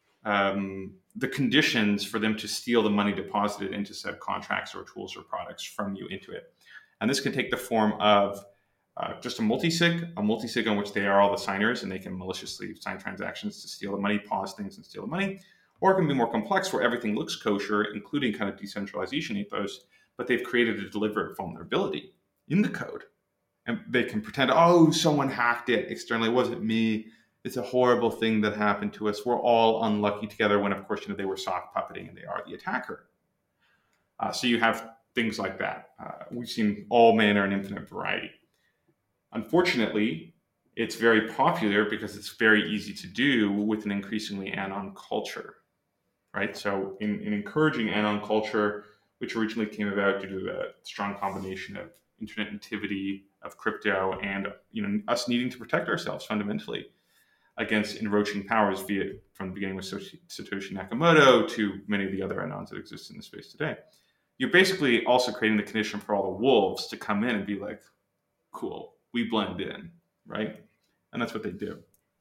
the conditions for them to steal the money deposited into said contracts or tools or products from you into it. And this can take the form of just a multi-sig on which they are all the signers and they can maliciously sign transactions to steal the money, pause things and steal the money. Or it can be more complex where everything looks kosher, including kind of decentralization ethos, but they've created a deliberate vulnerability in the code. And they can pretend, oh, someone hacked it externally. It wasn't me. It's a horrible thing that happened to us. We're all unlucky together, when, of course, they were sock puppeting and they are the attacker. So you have things like that. We've seen all manner and infinite variety. Unfortunately, it's very popular because it's very easy to do with an increasingly anon culture, right? So in encouraging anon culture, which originally came about due to the strong combination of internet nativity, of crypto, and us needing to protect ourselves fundamentally against encroaching powers, from the beginning with Satoshi Nakamoto to many of the other anons that exist in the space today. You're basically also creating the condition for all the wolves to come in and be like, cool, we blend in, right? And that's what they do.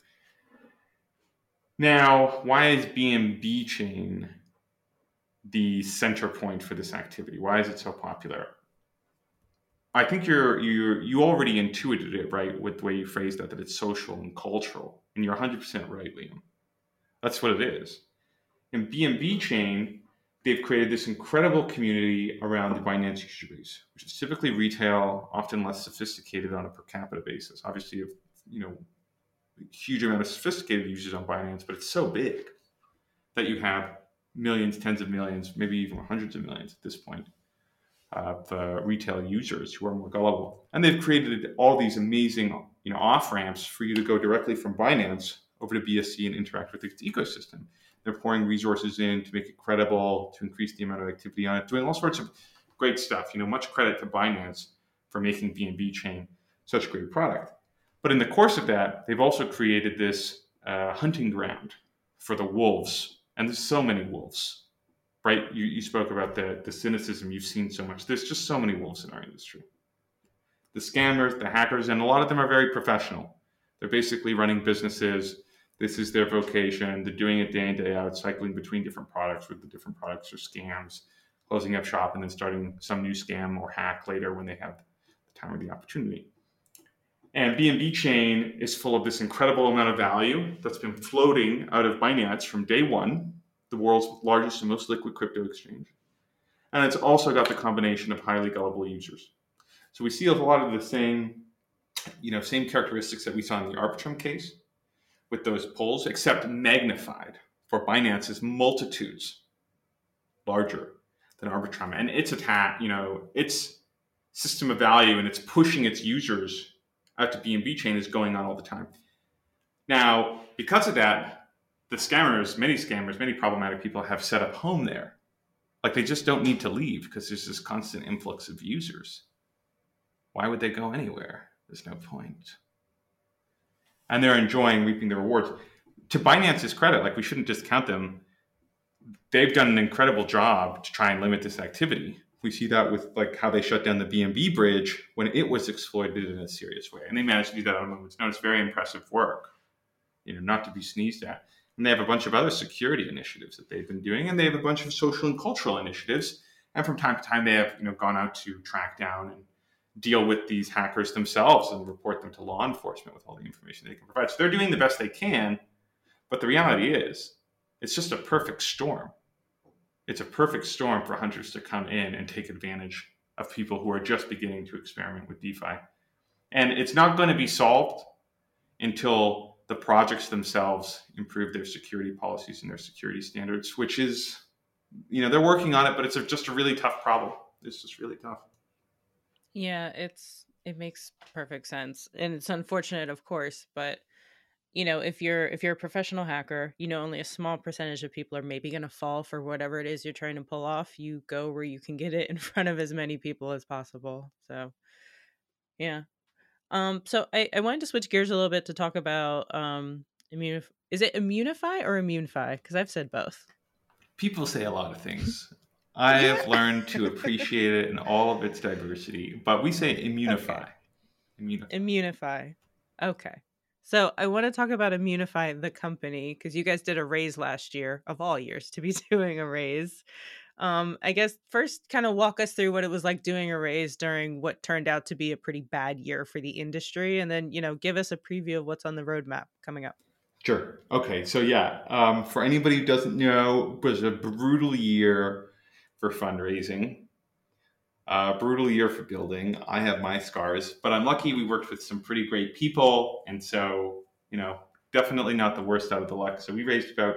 Now, why is BNB chain the center point for this activity? Why is it so popular? I think you already intuited it, right, with the way you phrased that it's social and cultural. And you're 100% right, Liam. That's what it is. In BNB chain, they've created this incredible community around the Binance user base, which is typically retail, often less sophisticated on a per capita basis. Obviously, a huge amount of sophisticated users on Binance, but it's so big that you have millions, tens of millions, maybe even hundreds of millions at this point of retail users who are more gullible. And they've created all these amazing off ramps for you to go directly from Binance over to BSC and interact with its ecosystem. They're pouring resources in to make it credible, to increase the amount of activity on it, doing all sorts of great stuff. Much credit to Binance for making BNB chain such a great product. But in the course of that, they've also created this hunting ground for the wolves. And there's so many wolves, right? You spoke about the cynicism. You've seen so much. There's just so many wolves in our industry. The scammers, the hackers, and a lot of them are very professional. They're basically running businesses. This is their vocation. They're doing it day in, day out, cycling between different products with the different products or scams, closing up shop and then starting some new scam or hack later when they have the time or the opportunity. And BNB chain is full of this incredible amount of value that's been floating out of Binance from day one, the world's largest and most liquid crypto exchange. And it's also got the combination of highly gullible users. So we see a lot of the same characteristics that we saw in the Arbitrum case with those pulls, except magnified for Binance's multitudes larger than Arbitrum. And its attack, its system of value and it's pushing its users out to BNB chain is going on all the time. Now, because of that, the scammers, many problematic people have set up home there. Like they just don't need to leave because there's this constant influx of users. Why would they go anywhere? There's no point. And they're enjoying reaping the rewards. To Binance's credit, we shouldn't discount them. they've done an incredible job to try and limit this activity. We see that with like how they shut down the BNB bridge when it was exploited in a serious way. And they managed to do that on a moment's notice. Very impressive work, not to be sneezed at. And they have a bunch of other security initiatives that they've been doing, and they have a bunch of social and cultural initiatives. And from time to time, they have gone out to track down and deal with these hackers themselves and report them to law enforcement with all the information they can provide. So they're doing the best they can, but the reality is it's just a perfect storm. It's a perfect storm for hunters to come in and take advantage of people who are just beginning to experiment with DeFi. And it's not going to be solved until the projects themselves improve their security policies and their security standards, which is, they're working on it, but it's just a really tough problem. It's just really tough. Yeah, it makes perfect sense. And it's unfortunate, of course, but if you're a professional hacker, only a small percentage of people are maybe going to fall for whatever it is you're trying to pull off. You go where you can get it in front of as many people as possible. So, yeah. So I wanted to switch gears a little bit to talk about is it Immunefi or Immunefi? Because I've said both. People say a lot of things. I have learned to appreciate it in all of its diversity, but we say Immunefi. Okay. Immunefi. Okay. So I want to talk about Immunefi, the company, because you guys did a raise last year, of all years to be doing a raise. I guess first kind of walk us through what it was like doing a raise during what turned out to be a pretty bad year for the industry. And then, give us a preview of what's on the roadmap coming up. Sure. Okay. So for anybody who doesn't know, it was a brutal year for fundraising. Brutal year for building. I have my scars, but I'm lucky we worked with some pretty great people. And so, definitely not the worst out of the luck. So we raised about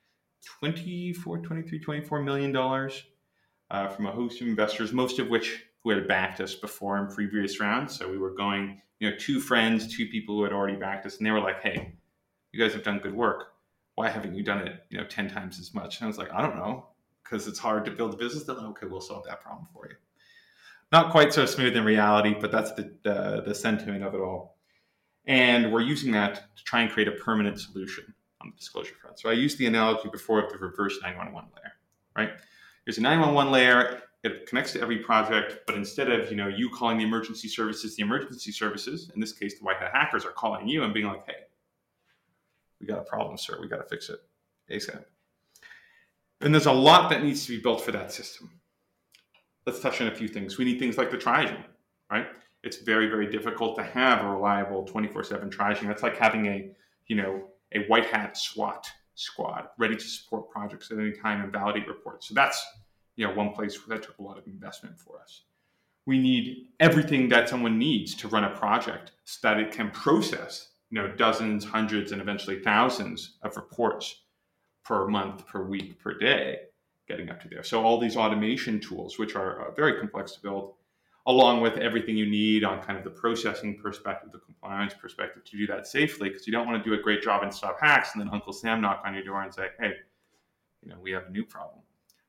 $24 million from a host of investors, most of which who had backed us before in previous rounds. So we were going, 2 friends, 2 people who had already backed us. And they were like, hey, you guys have done good work. Why haven't you done it, 10 times as much? And I was like, I don't know, because it's hard to build a business. They're like, okay, we'll solve that problem for you. Not quite so smooth in reality, but that's the sentiment of it all. And we're using that to try and create a permanent solution on the disclosure front. So I used the analogy before of the reverse 911 layer, right? There's a 911 layer. It connects to every project, but instead of you calling the emergency services, in this case, the white hat hackers are calling you and being like, hey, we got a problem, sir. We got to fix it ASAP. And there's a lot that needs to be built for that system. Let's touch on a few things. We need things like the triaging, right? It's very, very difficult to have a reliable 24/7 triaging. That's like having a white hat SWAT squad ready to support projects at any time and validate reports. So that's one place that took a lot of investment for us. We need everything that someone needs to run a project so that it can process dozens, hundreds, and eventually thousands of reports per month, per week, per day, getting up to there. So all these automation tools, which are very complex to build, along with everything you need on kind of the processing perspective, the compliance perspective to do that safely, because you don't want to do a great job and stop hacks and then Uncle Sam knock on your door and say, hey, we have a new problem.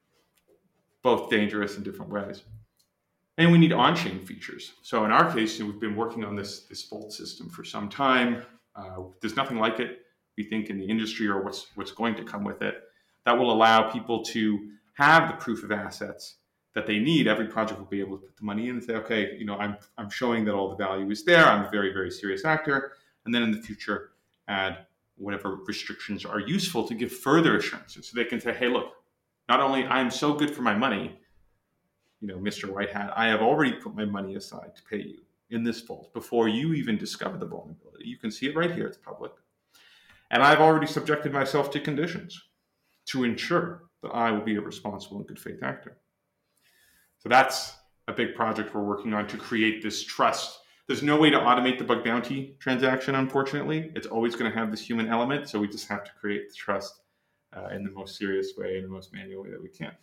Both dangerous in different ways. And we need on-chain features. So in our case, we've been working on this vault system for some time. There's nothing like it, we think, in the industry or what's going to come with it that will allow people to have the proof of assets that they need. Every project will be able to put the money in and say, okay, I'm showing that all the value is there. I'm a very, very serious actor. And then in the future, add whatever restrictions are useful to give further assurances. So they can say, hey, look, not only I'm so good for my money, Mr. White Hat, I have already put my money aside to pay you in this vault before you even discover the vulnerability. You can see it right here. It's public. And I've already subjected myself to conditions to ensure that I will be a responsible and good faith actor. So that's a big project we're working on to create this trust. There's no way to automate the bug bounty transaction, unfortunately. It's always going to have this human element. So we just have to create the trust in the most serious way, in the most manual way that we can.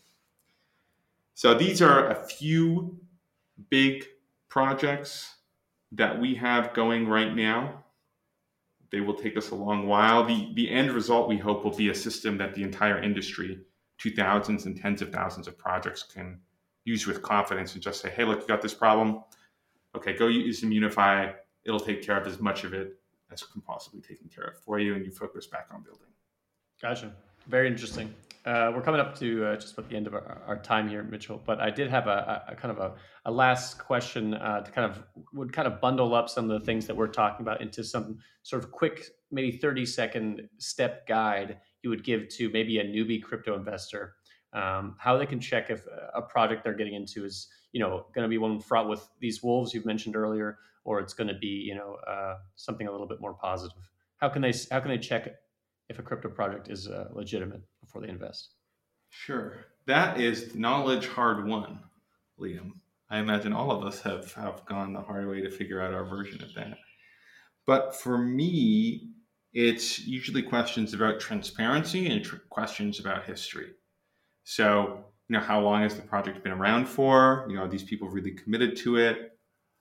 So these are a few big projects that we have going right now. They will take us a long while. The end result, we hope, will be a system that the entire industry, 2,000s and tens of thousands of projects, can use with confidence and just say, hey, look, you got this problem. Okay, go use Immunefi. It'll take care of as much of it as it can possibly take care of for you, and you focus back on building. Gotcha. Very interesting. We're coming up to just about the end of our time here, Mitchell. But I did have a kind of a last question to kind of bundle up some of the things that we're talking about into some sort of quick, maybe 30-second step guide you would give to maybe a newbie crypto investor, how they can check if a project they're getting into is, going to be one fraught with these wolves you've mentioned earlier, or it's going to be, something a little bit more positive. How can they check if a crypto project is legitimate before they invest? Sure. That is knowledge hard won, Liam. I imagine all of us have gone the hard way to figure out our version of that. But for me, it's usually questions about transparency and questions about history. So, how long has the project been around for? Are these people really committed to it?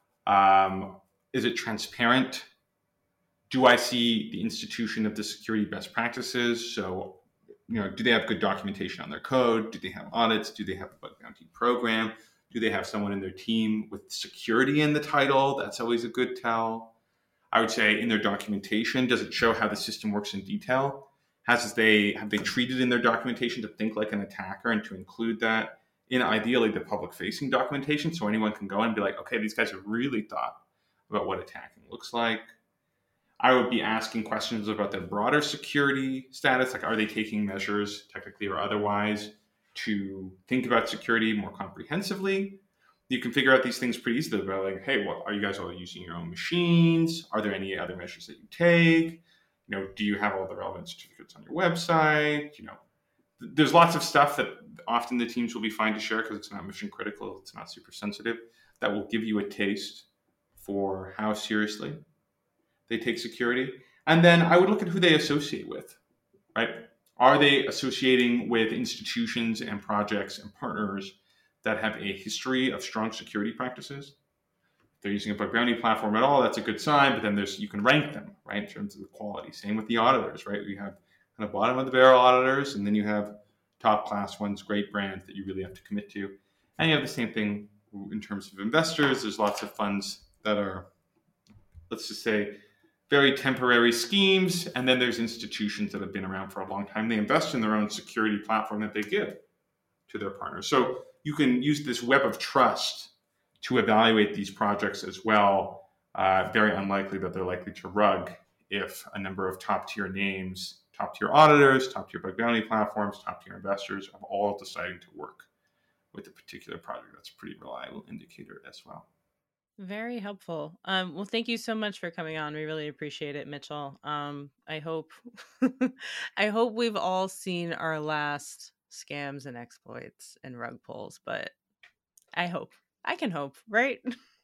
Is it transparent? Do I see the institution of the security best practices? So, do they have good documentation on their code? Do they have audits? Do they have a bug bounty program? Do they have someone in their team with security in the title? That's always a good tell. I would say in their documentation, does it show how the system works in detail? Have they treated in their documentation to think like an attacker and to include that in ideally the public-facing documentation so anyone can go and be like, okay, these guys have really thought about what attacking looks like. I would be asking questions about their broader security status, like are they taking measures, technically or otherwise, to think about security more comprehensively? You can figure out these things pretty easily about like, hey, are you guys all using your own machines? Are there any other measures that you take? Do you have all the relevant certificates on your website? There's lots of stuff that often the teams will be fine to share because it's not mission critical, it's not super sensitive, that will give you a taste for how seriously they take security. And then I would look at who they associate with, right? Are they associating with institutions and projects and partners that have a history of strong security practices? If they're using a bug bounty platform at all, that's a good sign, but then you can rank them, right, in terms of the quality. Same with the auditors, right? We have kind of bottom of the barrel auditors, and then you have top class ones, great brands that you really have to commit to. And you have the same thing in terms of investors. There's lots of funds that are, let's just say, very temporary schemes, and then there's institutions that have been around for a long time. They invest in their own security platform that they give to their partners. So you can use this web of trust to evaluate these projects as well. Very unlikely that they're likely to rug if a number of top-tier names, top-tier auditors, top-tier bug bounty platforms, top-tier investors are all deciding to work with a particular project. That's a pretty reliable indicator as well. Very helpful. Well, thank you so much for coming on. We really appreciate it, Mitchell. I hope we've all seen our last scams and exploits and rug pulls, but I can hope, right?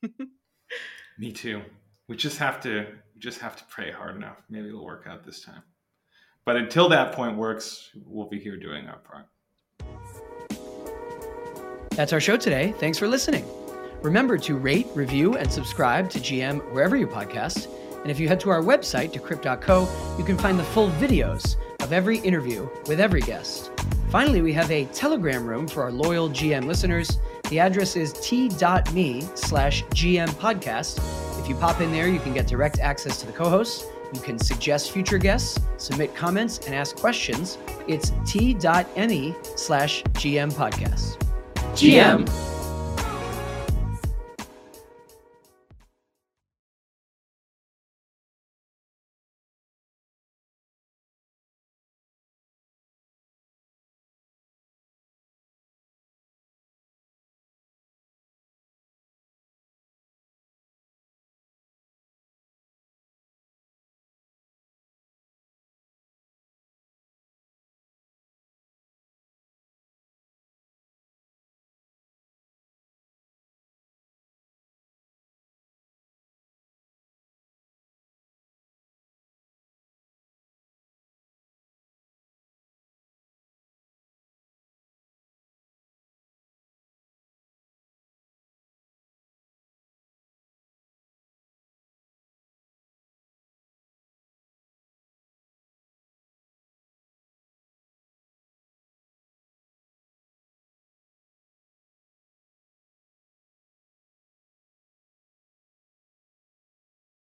Me too. We just have to pray hard enough. Maybe it'll work out this time. But until that point works, we'll be here doing our part. That's our show today. Thanks for listening. Remember to rate, review, and subscribe to GM wherever you podcast. And if you head to our website, decrypt.co, you can find the full videos of every interview with every guest. Finally, we have a Telegram room for our loyal GM listeners. The address is t.me/GM podcast. If you pop in there, you can get direct access to the co-hosts. You can suggest future guests, submit comments, and ask questions. It's t.me/GM podcast. GM.